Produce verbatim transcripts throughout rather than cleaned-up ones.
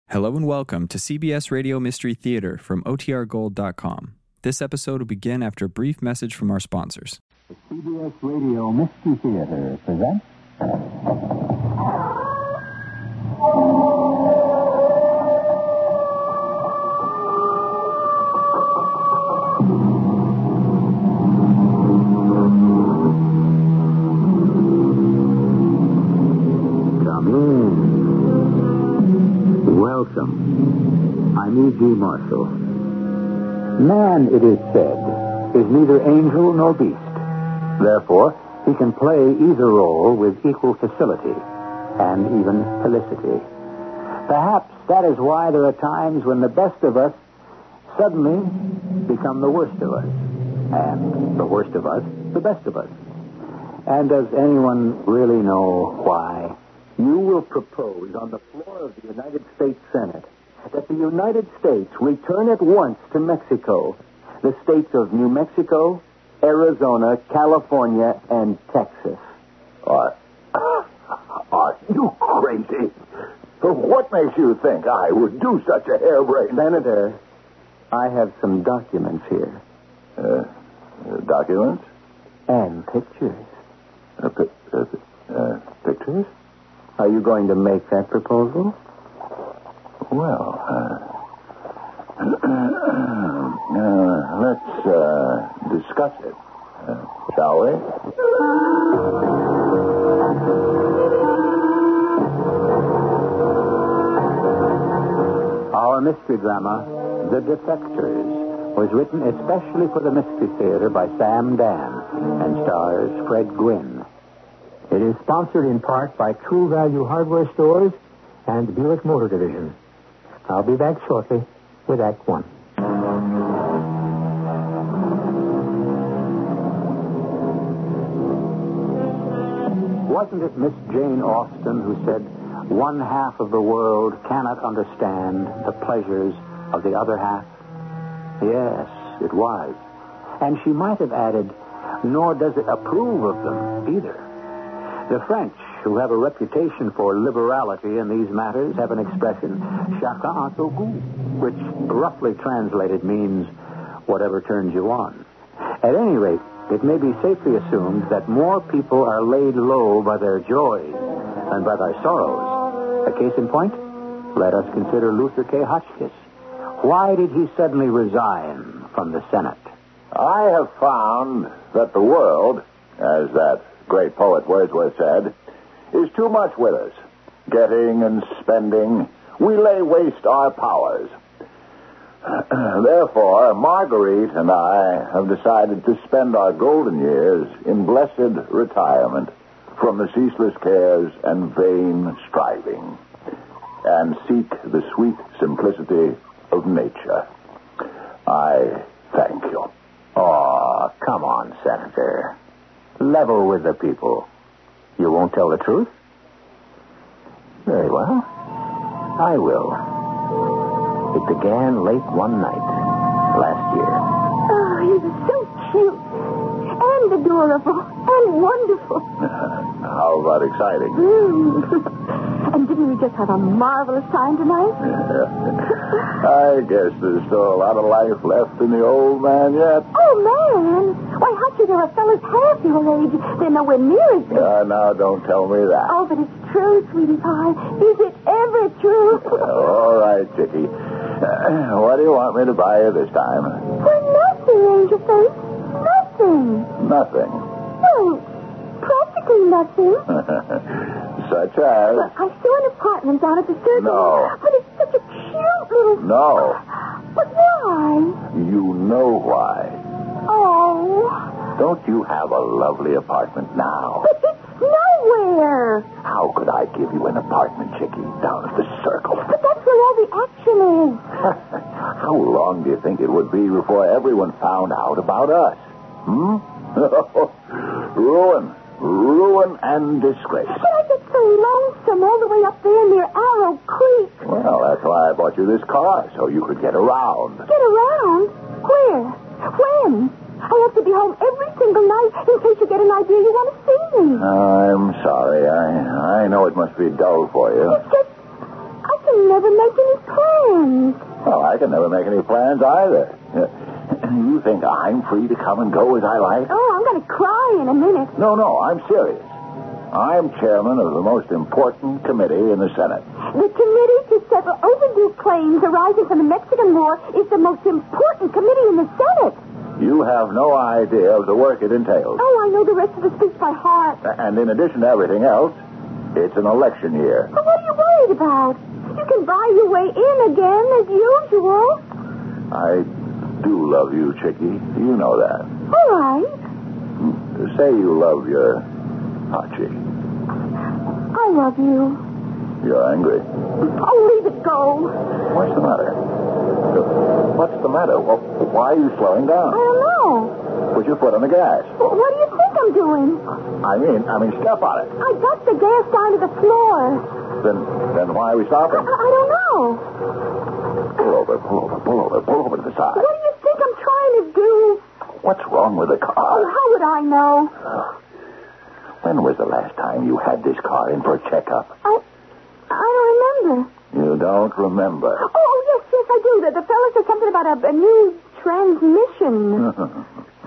Hello and welcome to C B S Radio Mystery Theater from O T R Gold dot com. This episode will begin after a brief message from our sponsors. The C B S Radio Mystery Theater presents... Come in. Welcome. I'm E G. Marshall. Man, it is said, is neither angel nor beast. Therefore, he can play either role with equal facility and even felicity. Perhaps that is why there are times when the best of us suddenly become the worst of us, and the worst of us, the best of us. And does anyone really know why? You will propose on the floor of the United States Senate that the United States return at once to Mexico the states of New Mexico, Arizona, California, and Texas. Are, are you crazy? What makes you think I would do such a harebrained... Senator, I have some documents here. Uh, uh, documents? And pictures. Uh, pi- uh, uh, pictures? Are you going to make that proposal? Well, uh, uh, let's uh, discuss it, uh, shall we? Our mystery drama, The Defectors, was written especially for the Mystery Theater by Sam Dan and stars Fred Gwynne. It is sponsored in part by True Value Hardware Stores and Buick Motor Division. I'll be back shortly with Act One. Wasn't it Miss Jane Austen who said, one half of the world cannot understand the pleasures of the other half? Yes, it was. And she might have added, nor does it approve of them either. The French, who have a reputation for liberality in these matters, have an expression, chacun a son goût, which roughly translated means whatever turns you on. At any rate, it may be safely assumed that more people are laid low by their joys than by their sorrows. A case in point, let us consider Luther K. Hotchkiss. Why did he suddenly resign from the Senate? I have found that the world, as that great poet Wordsworth said, is too much with us. Getting and spending, we lay waste our powers. Therefore, Marguerite and I have decided to spend our golden years in blessed retirement from the ceaseless cares and vain striving, and seek the sweet simplicity of nature. I thank you. Oh, come on, Senator. Level with the people. You won't tell the truth? Very well. I will. It began late one night last year. Oh, he was so cute and adorable and wonderful. How about exciting? Mm. And didn't we just have a marvelous time tonight? I guess there's still a lot of life left in the old man yet. Oh, man. Why, Hutchie, there are fellas half your age. They're nowhere near as big. Uh, now, don't tell me that. Oh, but it's true, sweetie pie. Is it ever true? Well, all right, Chickie. Uh, what do you want me to buy you this time? Well, nothing, Angel Face. Nothing. Nothing. No, practically nothing. Such as? Well, I saw an apartment down at the circle. No. But it's such a cute little... No. But why? You know why. Oh. Don't you have a lovely apartment now? But it's nowhere. How could I give you an apartment, Chickie, down at the circle? But that's where all the action is. How long do you think it would be before everyone found out about us? Hmm? Ruin. Ruin and disgrace. But I get so lonesome all the way up there near Arrow Creek. Well, that's why I bought you this car, so you could get around. Get around? Where? When? I have to be home every single night in case you get an idea you want to see me. I'm sorry. I I know it must be dull for you. It's just... I can never make any plans. Well, I can never make any plans either. You think I'm free to come and go as I like? Oh, I'm going to cry in a minute. No, no, I'm serious. I'm chairman of the most important committee in the Senate. The committee to settle overdue claims arising from the Mexican War is the most important committee in the Senate. You have no idea of the work it entails. Oh, I know the rest of the speech by heart. And in addition to everything else, it's an election year. Well, what are you worried about? You can buy your way in again as usual. I do love you, Chickie. You know that. All right. Say you love your Archie. I love you. You're angry. Oh, leave it go. What's the matter? What's the matter? Well, why are you slowing I down? don't know. Put your foot on the gas. Well, what do you think I'm doing? I mean, I mean, step on it. I got the gas down to the floor. Then, then why are we stopping? I, I don't know. Pull over, pull over, pull over, pull over to the side. What do you think I'm trying to do? What's wrong with the Oh, car? how would I know? When was the last time you had this car in for a checkup? I, I don't remember. You don't remember. Oh, yes, yes, I do. The, the fellow said something about a, a new transmission.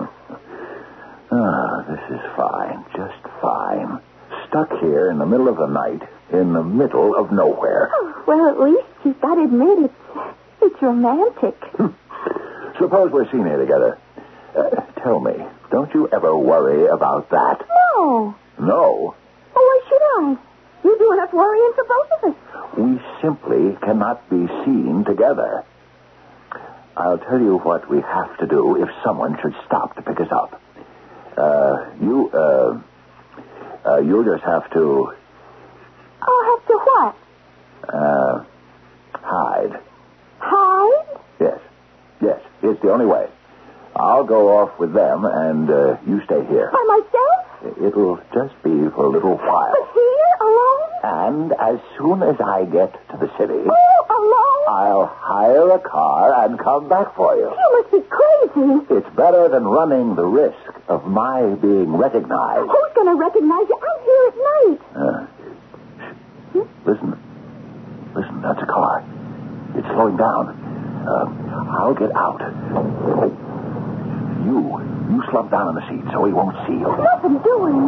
Ah, this is fine, just fine. Stuck here in the middle of the night, in the middle of nowhere. Oh, well, at least you've got to admit it's, it's romantic. Suppose we're seen here together. Uh, tell me, don't you ever worry about that? No. No. Well, why should I? You do enough worrying for both of us. We simply cannot be seen together. I'll tell you what we have to do if someone should stop to pick us up. Uh, you, uh, uh, you'll just have to, I'll have to what? uh, hide. Hide? Yes. Yes, it's the only way. I'll go off with them, and uh, you stay here. By myself? It'll just be for a little while. But here, alone? And as soon as I get to the city, Oh, alone? I'll hire a car and come back for you. You must be crazy. It's better than running the risk of my being recognized. Who's going to recognize you? I'm here at night. Uh, shh. Listen. Listen, that's a car. It's slowing down. Uh, I'll get out. You, you slump down on the seat so he won't see you. What's nothing doing?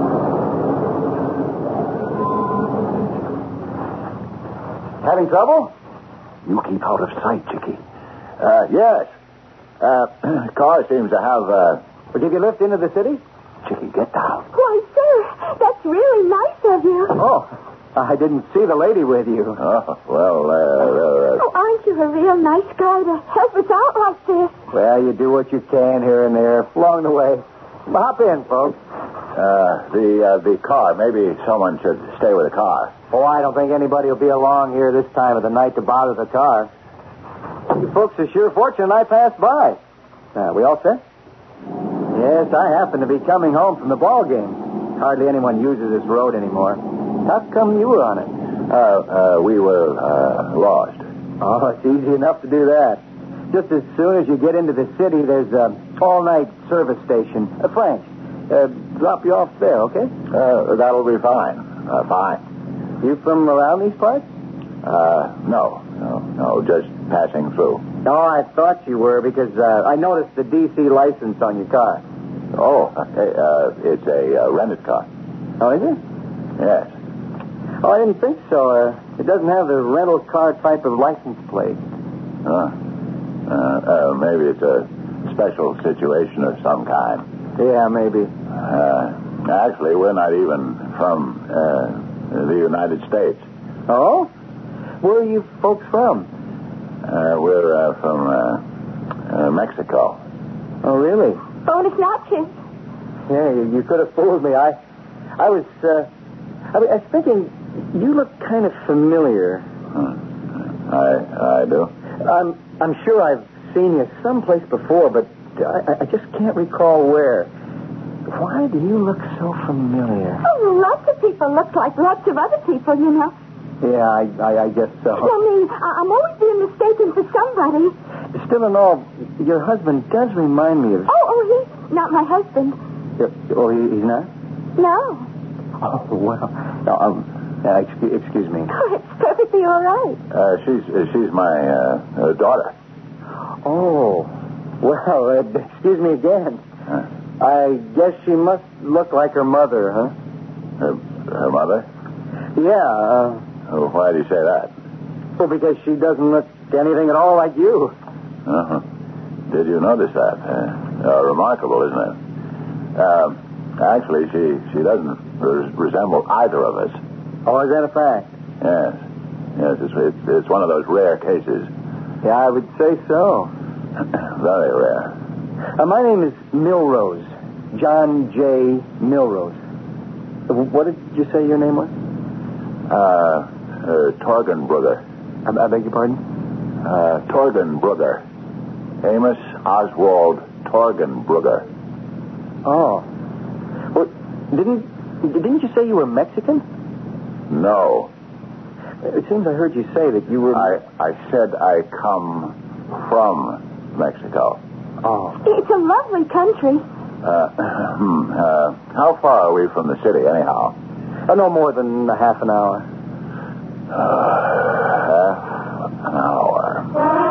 Having trouble? You keep out of sight, Chickie. Uh, yes. Uh, car seems to have, uh... Will give you a lift into the city? Chickie, get down. Why, sir, that's really nice of you. Oh, I didn't see the lady with you. Oh, well, uh... uh Oh, aren't you a real nice guy to help us out like this? Well, you do what you can here and there along the way. Hop in, folks. Uh, the, uh, the car. Maybe someone should stay with the car. Oh, I don't think anybody will be along here this time of the night to bother the car. You folks are sure fortunate I passed by. Uh, we all set? Yes, I happen to be coming home from the ball game. Hardly anyone uses this road anymore. How come you were on it? Uh, uh, we were, uh, lost. Oh, it's easy enough to do that. Just as soon as you get into the city, there's an all-night service station. Uh, Frank, uh, drop you off there, okay? Uh, that'll be fine. Uh, fine. You from around these parts? Uh, no. No, no, just passing through. No, I thought you were because uh, I noticed the D C license on your car. Oh, uh, it's a uh, rented car. Oh, is it? Yes. Oh, I didn't think so. Uh, it doesn't have the rental car type of license plate. Huh. Uh, uh, maybe it's a special situation of some kind. Yeah, maybe. Uh, actually, we're not even from uh, the United States. Oh? Where are you folks from? Uh, we're uh, from uh, uh, Mexico. Oh, really? Bonus notches. Yeah, you, you could have fooled me. I, I was, uh, I, was- I was thinking you look kind of familiar. Hmm. I I do. I'm, I'm sure I've seen you someplace before, but I, I just can't recall where. Why do you look so familiar? Oh, lots of people look like lots of other people, you know. Yeah, I, I, I guess so. I mean, I- I'm always being mistaken for somebody. Still in all, your husband does remind me of... Oh, oh, he's not my husband. Oh, he, he's not? No. Oh, well. No, um, Uh, excuse, excuse me. Oh, it's perfectly all right. Uh, she's uh, she's my uh, uh, daughter. Oh, well, uh, excuse me again. Huh? I guess she must look like her mother, huh? Her, her mother? Yeah, uh, Oh, why do you say that? well, because she doesn't look anything at all like you. Uh-huh. Did you notice that? Uh, uh, remarkable, isn't it? Uh, actually, she, she doesn't res- resemble either of us. Oh, is that a fact? Yes. Yes, it's, it's, it's one of those rare cases. Yeah, I would say so. Very rare. Uh, my name is Milrose. John J. Milrose. Uh, What did you say your name was? Uh, uh Torgenbrugger. I, I beg your pardon? Uh, Torgenbrugger. Amos Oswald Torgenbrugger. Oh. Well, didn't didn't you say you were Mexican? No. It seems I heard you say that you were... I, I said I come from Mexico. Oh. It's a lovely country. Uh, hmm, uh, how far are we from the city, anyhow? Uh, no more than a half an hour. Uh, half an hour.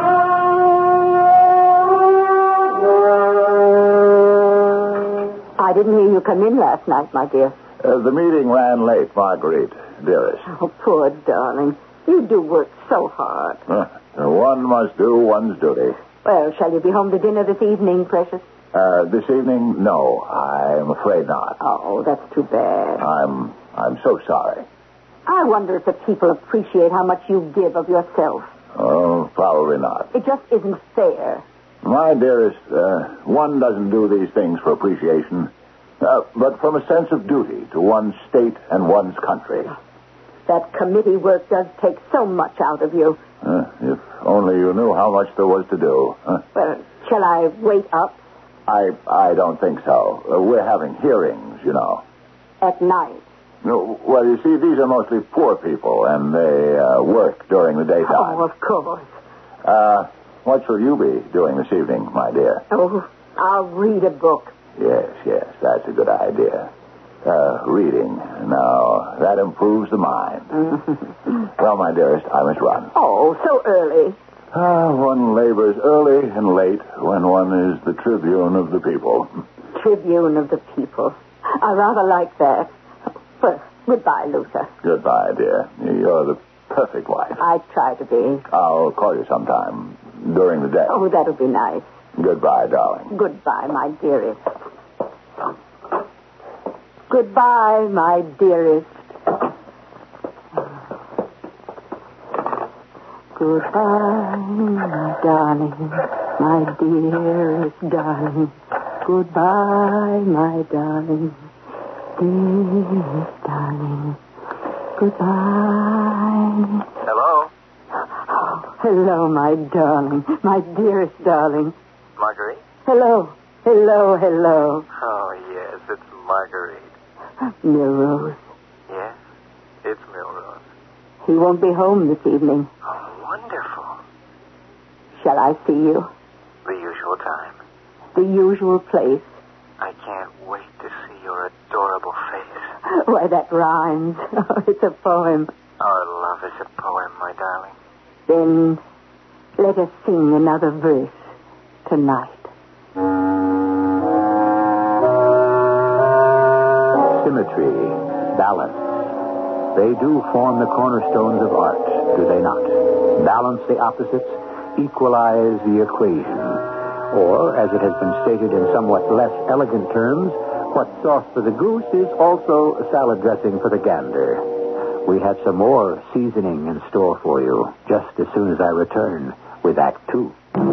I didn't hear you come in last night, my dear. Uh, the meeting ran late, Marguerite, dearest. Oh, poor darling. You do work so hard. Uh, one must do one's duty. Well, shall you be home to dinner this evening, precious? Uh, this evening, no, I'm afraid not. Oh, that's too bad. I'm, I'm so sorry. I wonder if the people appreciate how much you give of yourself. Oh, probably not. It just isn't fair. My dearest, uh, one doesn't do these things for appreciation, uh, but from a sense of duty to one's state and one's country. That committee work does take so much out of you. Uh, if only you knew how much there was to do. Uh, Well, shall I wait up I, I don't think so. Uh, we're having hearings, you know. at night? No, well, you see, these are mostly poor people, and they uh, work during the daytime. Oh, of course. Uh, what shall you be doing this evening, my dear? Oh, I'll read a book. Yes, yes, that's a good idea. Uh, reading. Now, that improves the mind. Well, my dearest, I must run. Oh, so early. Ah, one labors early and late when one is the tribune of the people. Tribune of the people. I rather like that. Well, goodbye, Luther. Goodbye, dear. You're the perfect wife. I try to be. I'll call you sometime during the day. Oh, that'll be nice. Goodbye, darling. Goodbye, my dearest. Goodbye, my dearest. Goodbye, my darling, my dearest darling. Goodbye, my darling, dearest darling. Goodbye. Hello? Oh, hello, my darling, my dearest darling. Marguerite? Hello, hello, hello. Oh, yes, it's Marguerite. Milrose. Yes, it's Milrose. He won't be home this evening. Oh, wonderful. Shall I see you? The usual time. The usual place. I can't wait to see your adorable face. Why, that rhymes. Oh, it's a poem. Our love is a poem, my darling. Then let us sing another verse tonight. Symmetry, balance. They do form the cornerstones of art, do they not? Balance the opposites, equalize the equation. Or, as it has been stated in somewhat less elegant terms, what's sauce for the goose is also salad dressing for the gander. We have some more seasoning in store for you, just as soon as I return with Act Two.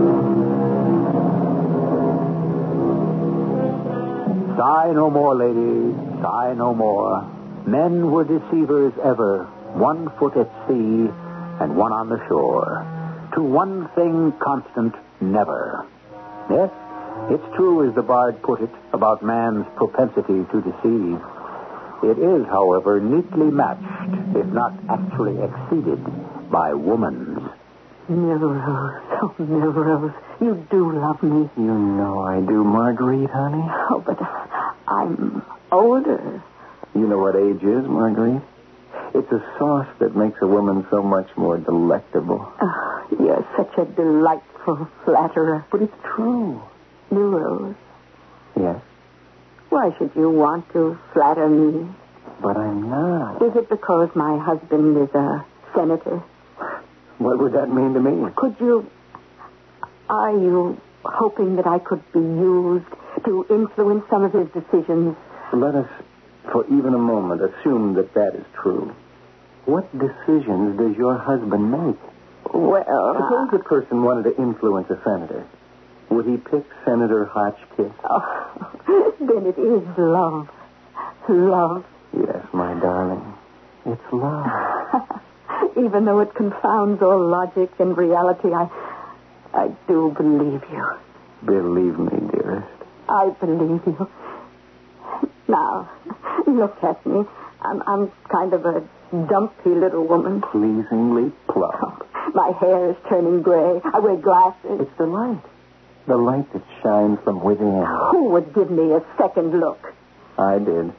Sigh no more, ladies, sigh no more. Men were deceivers ever, one foot at sea and one on the shore. To one thing constant, never. Yes, it's true as the bard put it about man's propensity to deceive. It is, however, neatly matched, if not actually exceeded, by woman's. Milrose, oh, Milrose, you do love me. You know I do, Marguerite, honey. Oh, but I'm older. You know what age is, Marguerite? It's a sauce that makes a woman so much more delectable. Oh, you're such a delightful flatterer. But it's true. New Rose, Yes, why should you want to flatter me? but I'm not. Is it because my husband is a senator? What would that mean to me? Could you... Are you hoping that I could be used to influence some of his decisions? Let us, for even a moment, assume that that is true. What decisions does your husband make? Well... Suppose a person wanted to influence a senator. Would he pick Senator Hotchkiss? Oh, then it is love. Love. Yes, my darling. It's love. Even though it confounds all logic and reality, I... I do believe you. Believe me, dearest. I believe you. Now, look at me. I'm, I'm kind of a dumpy little woman. Pleasingly plump. My hair is turning gray. I wear glasses. It's the light. The light that shines from within. Who would give me a second look? I did.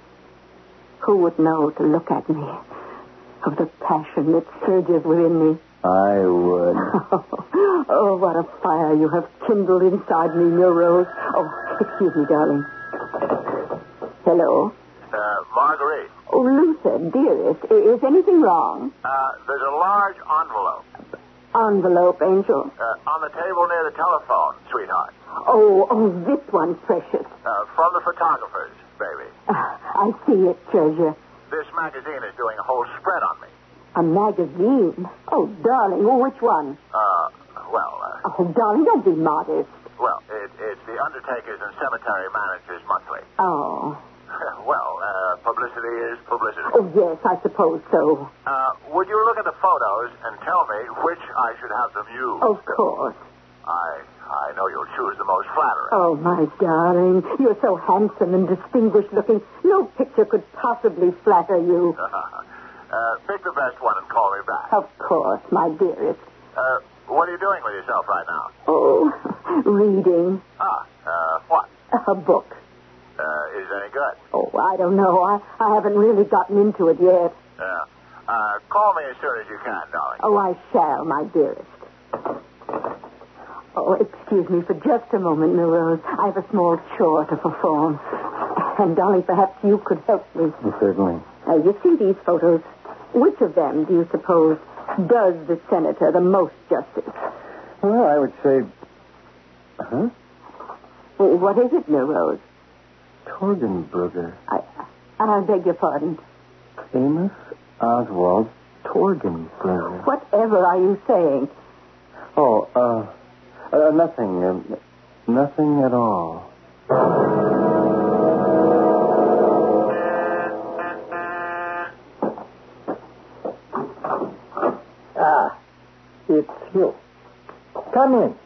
Who would know to look at me? Of the passion that surges within me. I would. Oh, what a fire you have kindled inside me, New Rose. Oh, excuse me, darling. Hello? Uh, Marguerite, Oh, Luther, dearest, i- is anything wrong? uh, there's a large envelope Envelope, Angel. uh, on the table near the telephone, sweetheart. Oh, oh, this one's precious. Uh, from the photographers, baby. Ah, I see it, treasure. This magazine is doing a whole spread on me. A magazine. Oh, darling, oh, which one? Uh, well, uh, Oh, darling, don't be modest. well, it, it's the Undertakers and Cemetery Managers Monthly. Oh. Well, uh, publicity is publicity. Oh, yes, I suppose so. Uh, would you look at the photos and tell me which I should have them use? Of course. I I know you'll choose the most flattering. Oh, my darling, you're so handsome and distinguished looking. No picture could possibly flatter you. uh, pick the best one and call me back. Of course, my dearest. Uh, what are you doing with yourself right now? Oh, reading Ah, uh, what? a book. Uh, is it any good? Oh, I don't know. I, I haven't really gotten into it yet. Yeah. Uh, call me as soon as you can, darling. Oh, I shall, my dearest. Oh, excuse me for just a moment, New Rose. I have a small chore to perform. And, darling, perhaps you could help me. Certainly. Uh, you see these photos. Which of them, do you suppose, does the senator the most justice? Well, I would say... Huh? Oh, what is it, New Rose? Torgenbrugger. I, I beg your pardon. Amos Oswald Torgenbrugger. Whatever are you saying? Oh, uh... uh nothing. Uh, nothing at all. Ah, it's you. Come in.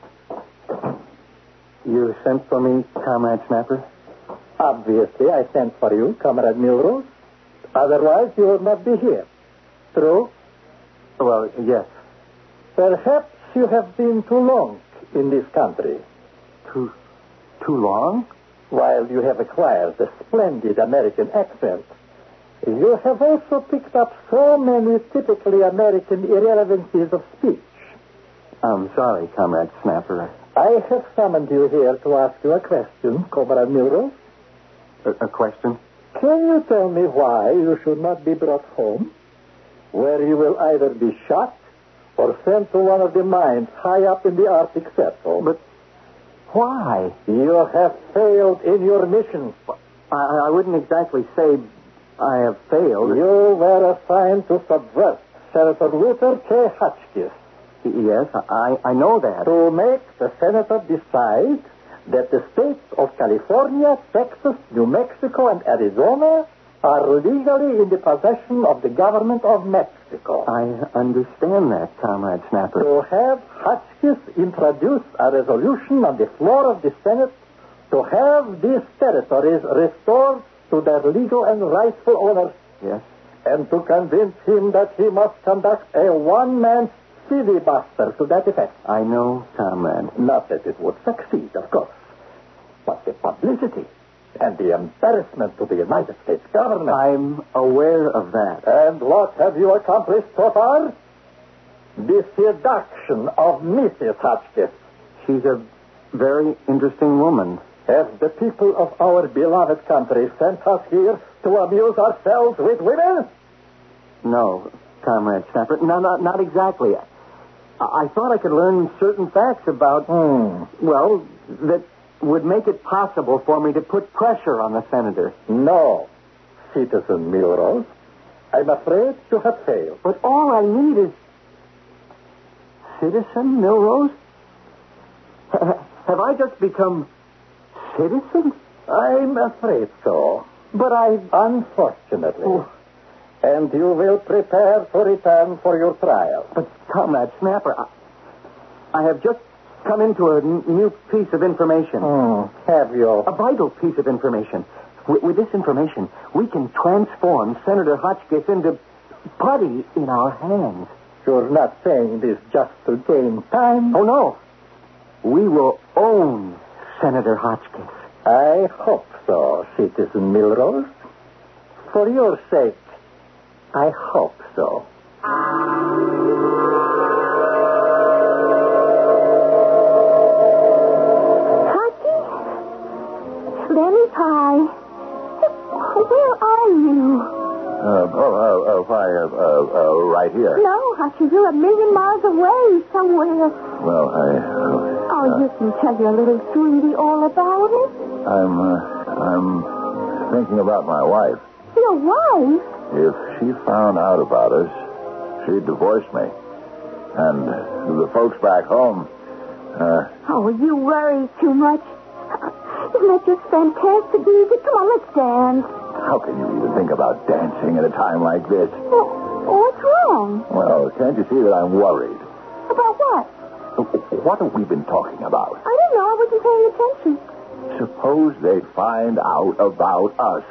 You sent for me, Comrade Snapper? Obviously, I sent for you, Comrade Milrose. Otherwise, you would not be here. True? Well, yes. Perhaps you have been too long in this country. Too... too long? While you have acquired a splendid American accent, you have also picked up so many typically American irrelevancies of speech. I'm sorry, Comrade Snapper. I have summoned you here to ask you a question, Comrade Milrose. A, a question? Can you tell me why you should not be brought home, where you will either be shot or sent to one of the mines high up in the Arctic Circle? But why? You have failed in your mission. I, I wouldn't exactly say I have failed. You were assigned to subvert Senator Luther K. Hotchkiss. Yes, I, I know that. To make the senator decide that the states of California, Texas, New Mexico, and Arizona are legally in the possession of the government of Mexico. I understand that, Comrade Snapper. To have Hotchkiss introduce a resolution on the floor of the Senate to have these territories restored to their legal and rightful owners. Yes. And to convince him that he must conduct a one-man filibuster to that effect. I know, Comrade. Not that it would succeed, of course. But the publicity, and the embarrassment to the United States government. I'm aware of that. And what have you accomplished so far? The seduction of Missus Hotchkiss. She's a very interesting woman. Have the people of our beloved country sent us here to amuse ourselves with women? No, Comrade Snapper. No, not, not exactly. I, I thought I could learn certain facts about, Hmm. well, that would make it possible for me to put pressure on the senator. No, Citizen Milrose. I'm afraid you have failed. But all I need is... Citizen Milrose? Have I just become citizen? I'm afraid so. But I... Unfortunately. Oh. And you will prepare to return for your trial. But, Comrade Snapper, I, I have just come into a n- new piece of information. Hmm. Have you? A vital piece of information. With, with this information, we can transform Senator Hotchkiss into putty in our hands. You're not saying this just to gain time? Oh, no. We will own Senator Hotchkiss. I hope so, Citizen Milrose. For your sake, I hope so. Hottie? Lenny Pie. Where are you? Uh, oh, oh, oh, why, uh, uh, uh, right here. No, Hottie, you're a million miles away somewhere. Well, I, Oh, uh, you can tell your little sweetie all about it. I'm, uh, I'm thinking about my wife. Your wife? If she found out about us, she'd divorce me. And the folks back home, uh, Oh, you worry too much. Isn't that just fantastic music? Come on, let's dance. how can you even think about dancing at a time like this? Well, what's wrong? Well, can't you see that I'm worried? About what? What have we been talking about? I don't know. I wasn't paying attention. Suppose they find out about us.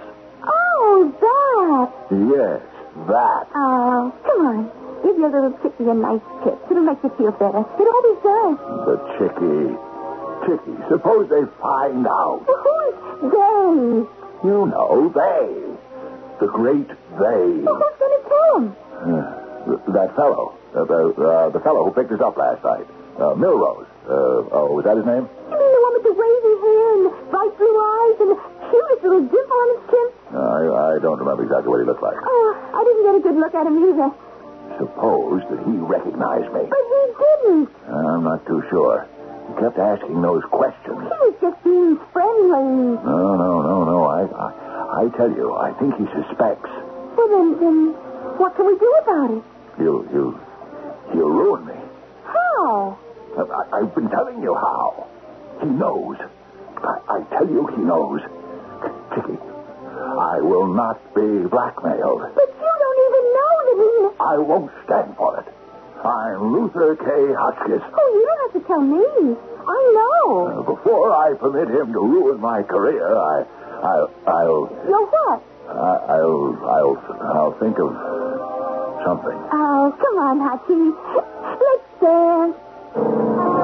Oh, that. Yes, that. Oh, come on. Give your little chickie a nice kiss. It'll make you feel better. It always does. The chickie. Chickie, suppose they find out. Well, who's they? You know, they. The great they. Well, who's going to tell them? Uh, th- that fellow. Uh, the, uh, the fellow who picked us up last night. Uh, Milrose. Uh, oh, was that his name? You mean the one with the wavy hair and the bright blue eyes and the cutest little dimple on his chin? Uh, I, I don't remember exactly what he looked like. Oh, I didn't get a good look at him either. Suppose that he recognized me. But he didn't. I'm not too sure. He kept asking those questions. He was just being friendly. No, no, no, no. I, I, I tell you, I think he suspects. Well, then, then what can we do about it? He'll, he'll, he'll ruin me. How? I, I've been telling you how. He knows. I, I tell you, he knows. Chicky, I will not be blackmailed. But you don't even know that he... I won't stand for it. I'm Luther K. Hotchkiss. Oh, you don't have to tell me. I know. Uh, before I permit him to ruin my career, I, I'll, I'll, You're what? I, I'll, I'll, I'll think of something. Oh, come on, Hachi. Let's dance.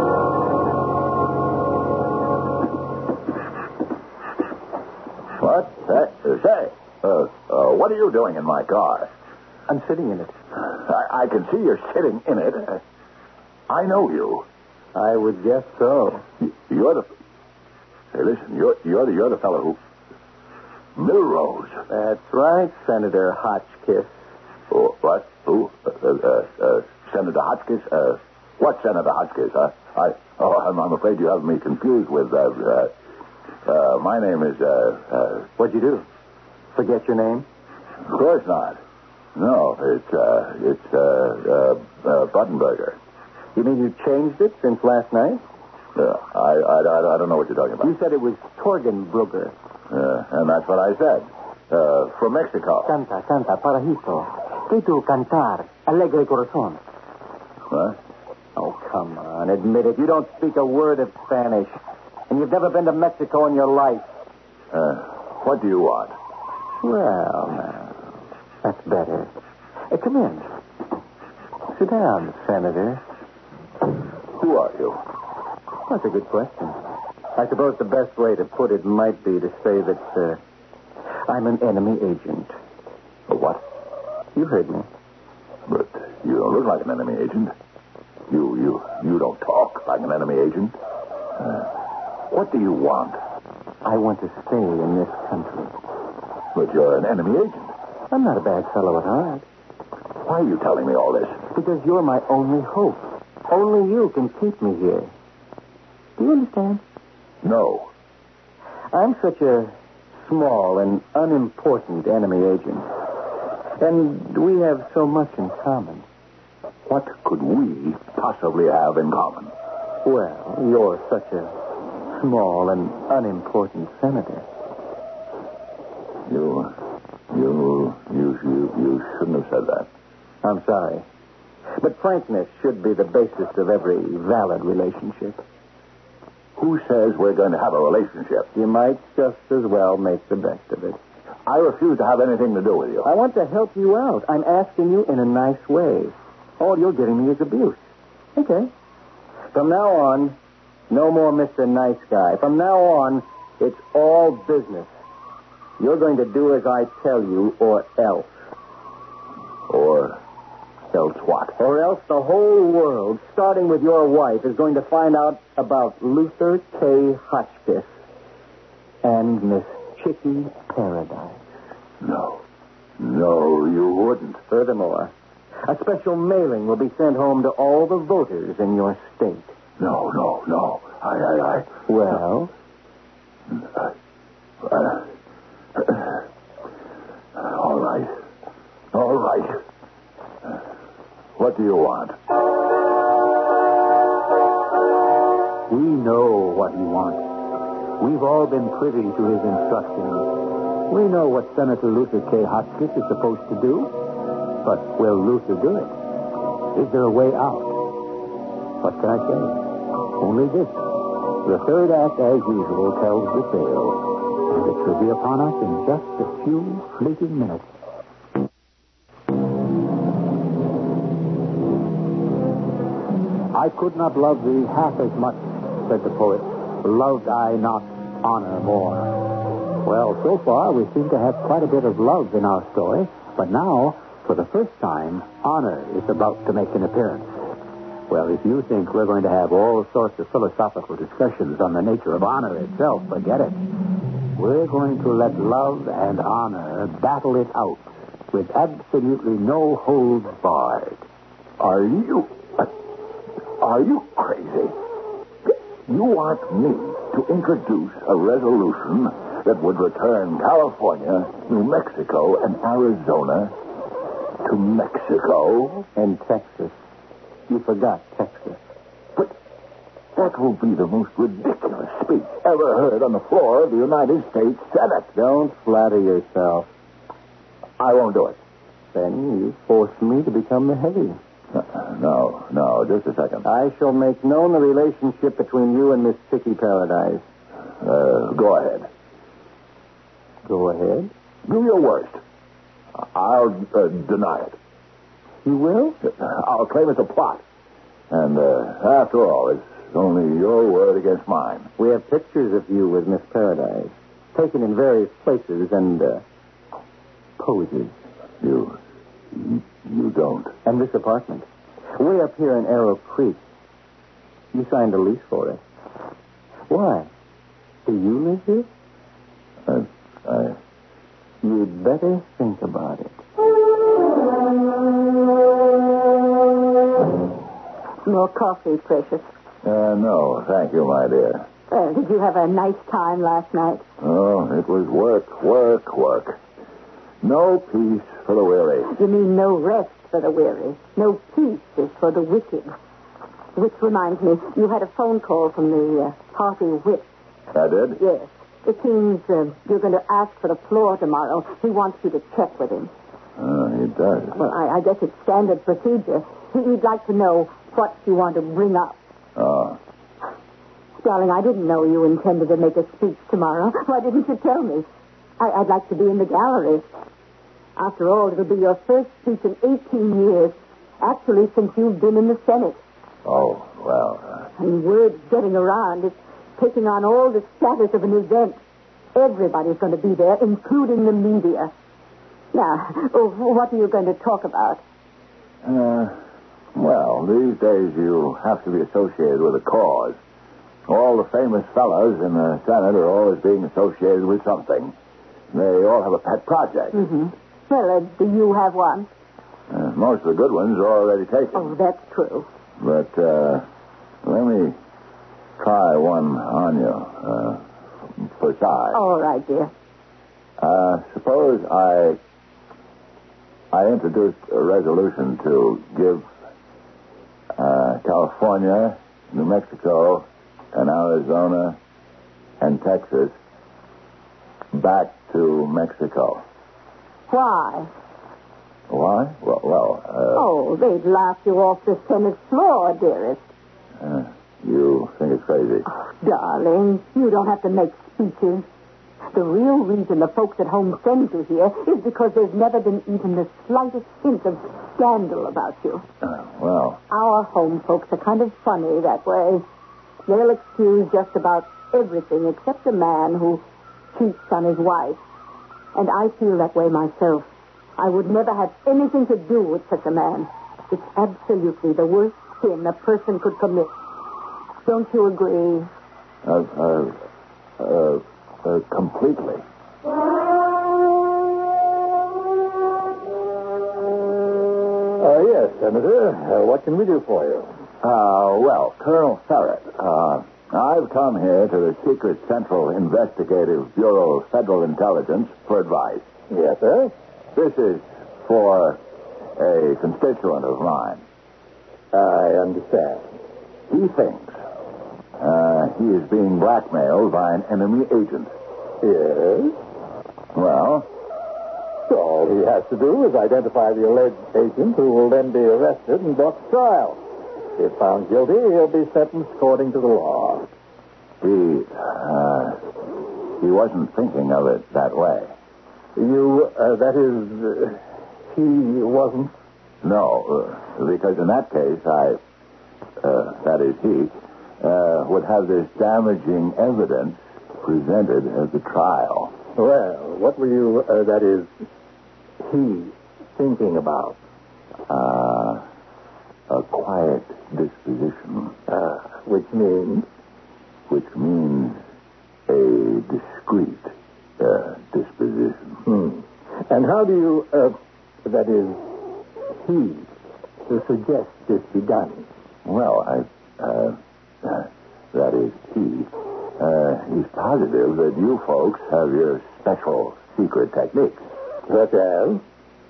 What? Uh, say, uh, uh, what are you doing in my car? I'm sitting in it. I, I can see you're sitting in it. Uh, I know you. I would guess so. Y- You're the. Hey, listen, you're you're the you're the fellow who. Milrose. That's right, Senator Hotchkiss. Oh, what? Who? Uh, uh, uh, Senator Hotchkiss? Uh, what Senator Hotchkiss? Huh? I. Oh, I'm, I'm afraid you have me confused with. Uh, uh, uh, my name is. Uh, uh, What'd you do? Forget your name? of course not. No, it's uh, it's uh, uh, uh, Buttenberger. You mean you changed it since last night? Uh, I, I, I, I don't know what you're talking about. You said it was Torgenbrugger. Uh, and that's what I said. Uh, from Mexico. Canta, canta, parajito. Que tu cantar, alegre corazón. Huh? Oh, come on, admit it. You don't speak a word of Spanish. And you've never been to Mexico in your life. Uh, what do you want? Well, now, that's better. Uh, come in. Sit down, Senator. Who are you? That's a good question. I suppose the best way to put it might be to say that uh, I'm an enemy agent. A what? You heard me. But you don't look like an enemy agent. You, you, you don't talk like an enemy agent. Uh, what do you want? I want to stay in this country. But you're an enemy agent. I'm not a bad fellow at heart. Why are you telling me all this? Because you're my only hope. Only you can keep me here. Do you understand? No. I'm such a small and unimportant enemy agent. And we have so much in common. What could we possibly have in common? Well, you're such a small and unimportant senator. You, you, you, you, you shouldn't have said that. I'm sorry. But frankness should be the basis of every valid relationship. Who says we're going to have a relationship? You might just as well make the best of it. I refuse to have anything to do with you. I want to help you out. I'm asking you in a nice way. All you're giving me is abuse. Okay. From now on, no more Mister Nice Guy. From now on, it's all business. You're going to do as I tell you, or else. Or else what? Or else the whole world, starting with your wife, is going to find out about Luther K. Hotchkiss and Miss Chicky Paradise. No. No, you wouldn't. Furthermore, a special mailing will be sent home to all the voters in your state. No, no, no. I, I, I... Well? Uh, uh, uh, all right. All right. Uh, what do you want? We know what he wants. We've all been privy to his instructions. We know what Senator Luther K. Hotchkiss is supposed to do. But will Luther do it? Is there a way out? What can I say? Only this. The third act, as usual, tells the tale. And it will be upon us in just a few fleeting minutes. I could not love thee half as much, said the poet. Loved I not honor more. Well, so far we seem to have quite a bit of love in our story, but now, for the first time, honor is about to make an appearance. Well, if you think we're going to have all sorts of philosophical discussions on the nature of honor itself, forget it. We're going to let love and honor battle it out with absolutely no holds barred. Are you... Are you crazy? You want me to introduce a resolution that would return California, New Mexico, and Arizona to Mexico? And Texas. You forgot Texas. But that will be the most ridiculous speech ever heard on the floor of the United States Senate. Don't flatter yourself. I won't do it. Then you force me to become the heavy. No, no, just a second. I shall make known the relationship between you and Miss Chicky Paradise. Uh, go ahead. Go ahead. Do your worst. I'll uh, deny it. You will? I'll claim it's a plot. And uh, after all, it's only your word against mine. We have pictures of you with Miss Paradise, taken in various places and uh, poses. You, you, you don't. And this apartment, way up here in Arrow Creek. You signed a lease for it. Why? Do you live here? I, I... You'd better think about it. More coffee, precious. Uh, no, thank you, my dear. Uh, did you have a nice time last night? Oh, it was work, work, work. No peace for the weary. You mean no rest for the weary. No peace is for the wicked. Which reminds me, you had a phone call from the uh, party whip. I did? Yes. It seems uh, you're going to ask for the floor tomorrow. He wants you to check with him. Oh, he does. Well, I, I guess it's standard procedure. He, he'd like to know what you want to bring up. Oh. Darling, I didn't know you intended to make a speech tomorrow. Why didn't you tell me? I, I'd like to be in the gallery. After all, it'll be your first speech in eighteen years. Actually, since you've been in the Senate. Oh, well. Uh... And word's getting around. It's taking on all the status of an event. Everybody's going to be there, including the media. Now, oh, what are you going to talk about? Uh, well, these days you have to be associated with a cause. All the famous fellows in the Senate are always being associated with something. They all have a pet project. Mm-hmm. Well, uh, do you have one? Uh, most of the good ones are already taken. Oh, that's true. But uh, let me try one on you uh, for size. All right, dear. Uh, suppose I I introduced a resolution to give uh, California, New Mexico, and Arizona, and Texas back to Mexico. Why? Why? Well, well uh, Oh, they'd laugh you off the Senate floor, dearest. uh, you think it's crazy. Oh, darling, you don't have to make speeches. The real reason the folks at home send you here is because there's never been even the slightest hint of scandal about you. Uh, well, Our home folks are kind of funny that way. They'll excuse just about everything except a man who cheats on his wife. And I feel that way myself. I would never have anything to do with such a man. It's absolutely the worst sin a person could commit. Don't you agree? uh, uh, uh, uh, completely. Uh, yes, Senator. Uh, what can we do for you? Uh, well, Colonel Ferret, uh, I've come here to the Secret Central Investigative Bureau of Federal Intelligence for advice. Yes, sir. This is for a constituent of mine. I understand. He thinks uh, he is being blackmailed by an enemy agent. Yes? Well, So all he has to do is identify the alleged agent, who will then be arrested and brought to trial. If found guilty, he'll be sentenced according to the law. he, uh, he wasn't thinking of it that way. You, uh, that is, uh, he wasn't? No, uh, because in that case, I, uh, that is he, uh, would have this damaging evidence presented at the trial. Well, what were you, uh, that is, he thinking about? Uh, a quiet disposition, Uh, which means? which means a discreet uh, disposition. Hmm. And how do you, uh, that is, he, to suggest this be done? Well, I, uh, uh, that is he. Uh, he's positive that you folks have your special secret techniques. Such as?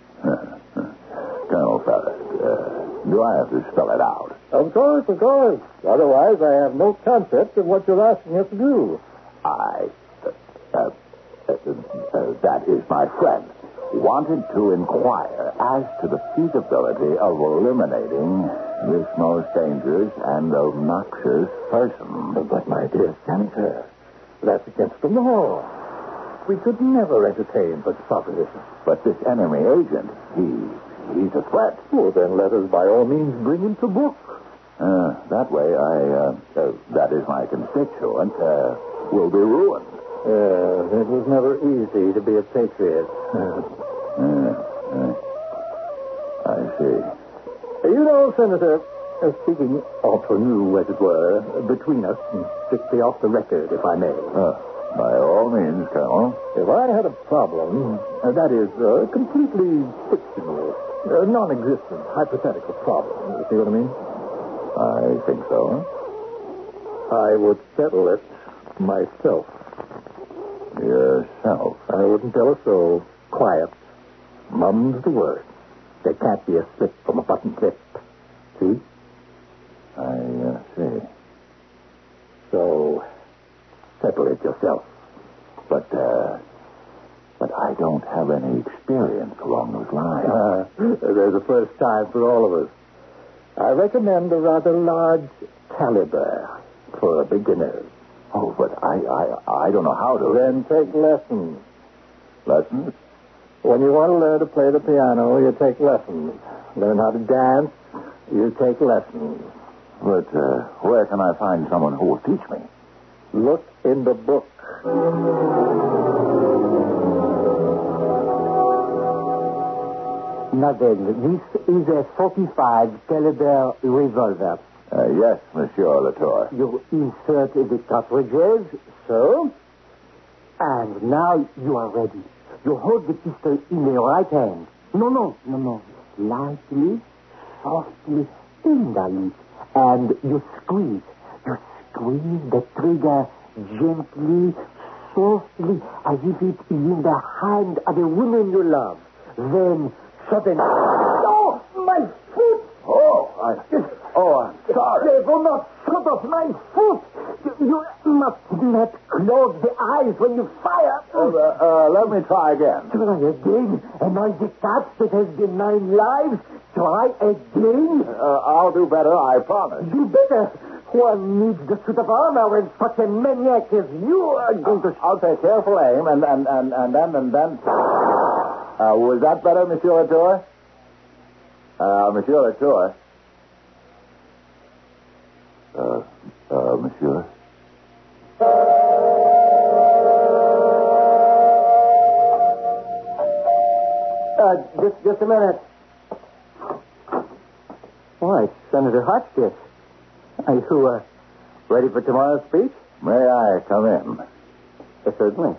Colonel Ferret, uh, do I have to spell it out? Of course, of course. Otherwise, I have no concept of what you're asking us to do. I, uh, uh, uh, uh, that is my friend, wanted to inquire as to the feasibility of eliminating this most dangerous and obnoxious person. But, my dear Senator, that's against the law. We could never entertain such a proposition. But this enemy agent, he, he's a threat. Well, then let us by all means bring him to book. Uh, that way, I, uh, uh, that is my constituent, uh, will be ruined. Uh, it was never easy to be a patriot. Uh, uh, I see. You know, Senator, uh, speaking entre nous, as it were, between us, and strictly off the record, if I may. Uh, by all means, Colonel. If I had a problem, uh, that is, uh, completely fictional, uh, non-existent, hypothetical problem, you see what I mean? I think so. I would settle it myself. Yourself. I wouldn't tell a soul. Quiet. Mum's the word. There can't be a slip from a button clip. See? I uh, see. So, settle it yourself. But, uh, but I don't have any experience along those lines. Uh, there's a first time for all of us. I recommend a rather large caliber for a beginner. Oh, but I, I, I don't know how to. Then take lessons. Lessons? When you want to learn to play the piano, you take lessons. Learn how to dance, you take lessons. But uh, where can I find someone who will teach me? Look in the book. Now then, this is a forty-five caliber revolver. Uh, yes, Monsieur Latour. You insert the cartridges, so. And now you are ready. You hold the pistol in your right hand. No, no, no, no. Lightly, softly, tenderly. And you squeeze. You squeeze the trigger gently, softly, as if it is in the hand of a woman you love. Then, suddenly... Oh, my foot! Oh, I... Oh, I'm sorry. They will not cut off my foot. You, you must not close the eyes when you fire. Uh, uh, let me try again. Try again. Among the cats that has been nine lives, try again. Uh, I'll do better, I promise. Do better. One needs the suit of armor when such a maniac as you are going to... I'll take careful aim, and, and, and, and then, and then... Uh, was that better, Monsieur Latour? Uh, Monsieur Latour? Uh, uh, Monsieur? Uh, just, just a minute. Why, Senator Hotchkiss. Are you, uh, ready for tomorrow's speech? May I come in? Yes, certainly.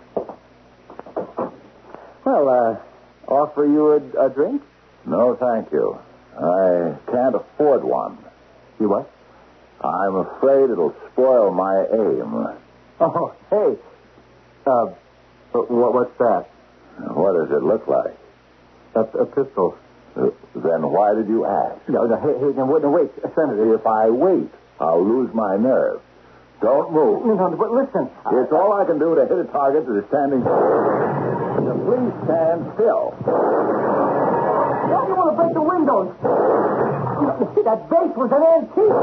Well, uh, offer you a, a drink? No, thank you. I can't afford one. You what? I'm afraid it'll spoil my aim. Oh, hey. Uh, what, what's that? What does it look like? A, a pistol. Uh, then why did you ask? No, no, hey, hey, no, wait, no, wait, Senator. If I wait, I'll lose my nerve. Don't move. No, no, but listen. It's all I can do to hit a target that is standing... Now, please stand still. Why do you want to break the windows? You see, that base was an antique.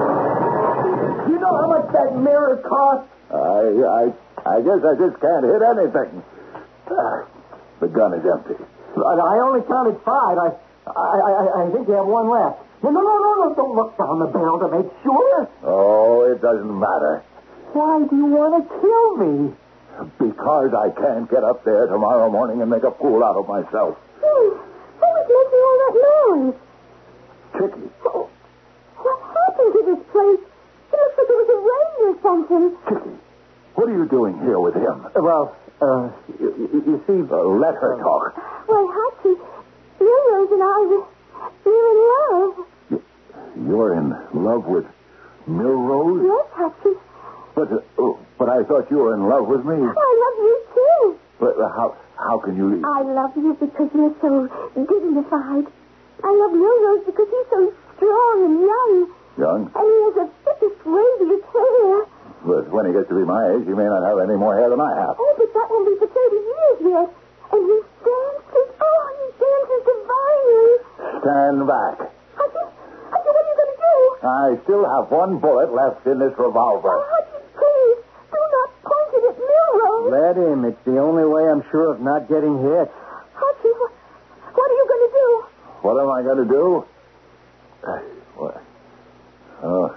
You know how much that mirror cost? I, I, I guess I just can't hit anything. Ah, the gun is empty. I only counted five. I, I, I, I think you have one left. No, no, no, no, no. Don't look down the barrel to make sure. Oh, it doesn't matter. Why do you want to kill me? Because I can't get up there tomorrow morning and make a fool out of myself. Who was making all that noise? Chicky. Oh, what happened to this place? It looks like it was a raid or something. Chicky, what are you doing here with him? Uh, well, uh, you, you, you see... Uh, let her talk. Why, Hachi, Milrose and I, we- we're in love. You, you're in love with Milrose? Yes, Hachi. But, uh, oh, but I thought you were in love with me. I love you, too. But uh, how, how can you... I love you because you're so dignified. I love Milrose because he's so strong and young. Young? And he has the thickest, wavy hair. But when he gets to be my age, he may not have any more hair than I have. Oh, but that won't be for thirty years yet. And he dances. Oh, he dances divinely. Stand back. Hachi, Hachi, what are you going to do? I still have one bullet left in this revolver. Oh, Hachi, please, do not point it at Milrose. Let him. It's the only way I'm sure of not getting hit. Hachi, what, what are you going to do? What am I going to do? Uh, What? Oh.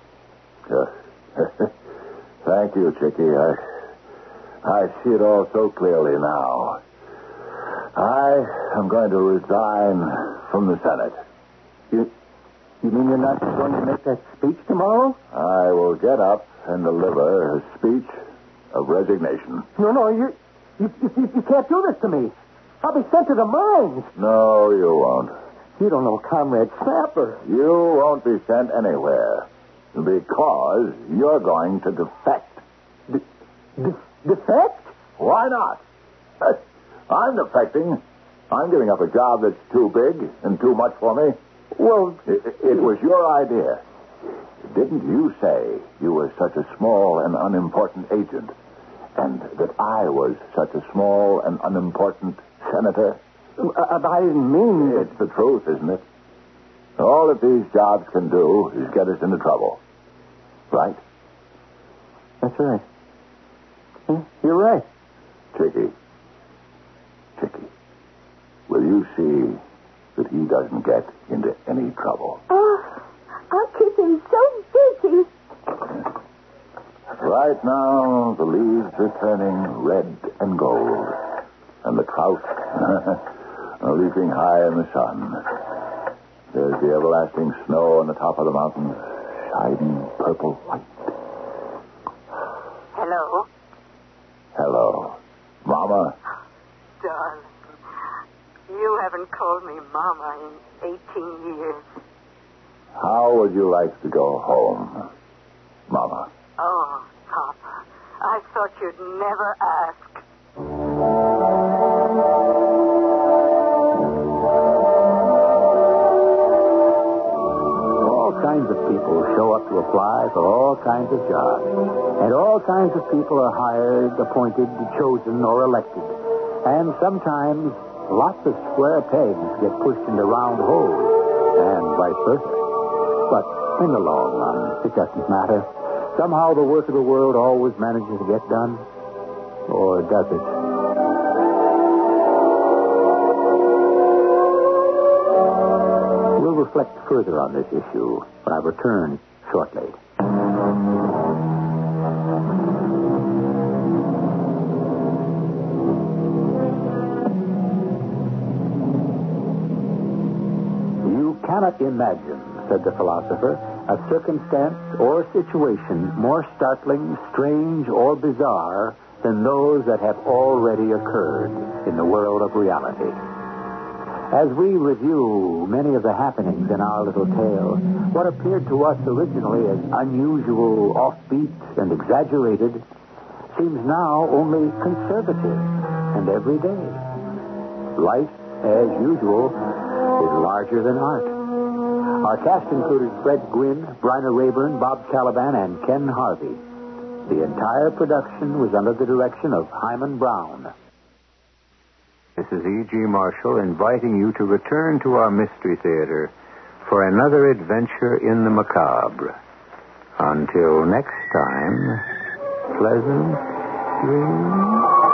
Uh, Thank you, Chicky. I, I see it all so clearly now. I am going to resign from the Senate. You, you mean you're not going to make that speech tomorrow? I will get up and deliver a speech of resignation. No, no, you, you, you, you can't do this to me. I'll be sent to the mines. No, you won't. You don't know Comrade Snapper. You won't be sent anywhere because you're going to defect. De- de- defect? Why not? I'm defecting. I'm giving up a job that's too big and too much for me. Well, It, it was your idea. Didn't you say you were such a small and unimportant agent, and that I was such a small and unimportant senator? uh, I didn't mean that. It's the truth, isn't it? All that these jobs can do is get us into trouble. Right? That's right. Yeah, you're right. Chicky. Chicky. Will you see that he doesn't get into any trouble? Oh, I'll kiss him so big he... Right now, the leaves are turning red and gold, and the trout are leaping high in the sun. There's the everlasting snow on the top of the mountains, shining purple white. Hello? Hello, Mama. Darling, you haven't called me Mama in eighteen years. How would you like to go home, Mama? Oh, Papa, I thought you'd never ask. All kinds of people show up to apply for all kinds of jobs. And all kinds of people are hired, appointed, chosen, or elected. And sometimes lots of square pegs get pushed into round holes, and vice versa. But in the long run, it doesn't matter. Somehow the work of the world always manages to get done. Or does it? We'll reflect further on this issue when I return shortly. You cannot imagine, said the philosopher, a circumstance or situation more startling, strange, or bizarre than those that have already occurred in the world of reality. As we review many of the happenings in our little tale, what appeared to us originally as unusual, offbeat, and exaggerated seems now only conservative and everyday. Life, as usual, is larger than art. Our cast included Fred Gwynn, Bryna Rayburn, Bob Caliban, and Ken Harvey. The entire production was under the direction of Hyman Brown. This is E G. Marshall inviting you to return to our Mystery Theater for another adventure in the macabre. Until next time, pleasant dreams.